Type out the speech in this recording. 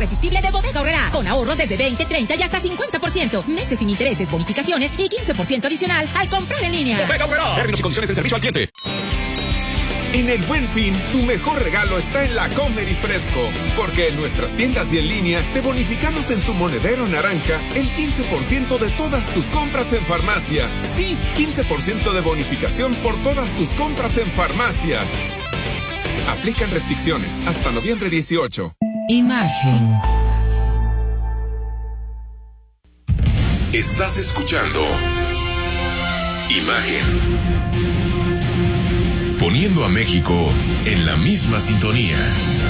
irresistible de Bodega Aurrerá. Con ahorros desde 20, 30 y hasta 50%. Meses sin intereses, bonificaciones y 15% adicional al comprar en línea. Bodega Aurrerá. Términos y condiciones de servicio al cliente. En el Buen Fin, tu mejor regalo está en la Comer y Fresco, porque en nuestras tiendas y en línea te bonificamos en tu monedero naranja el 15% de todas tus compras en farmacia. Sí, 15% de bonificación por todas tus compras en farmacia. Aplican restricciones hasta noviembre 18. Imagen. Estás escuchando Imagen. Poniendo a México en la misma sintonía.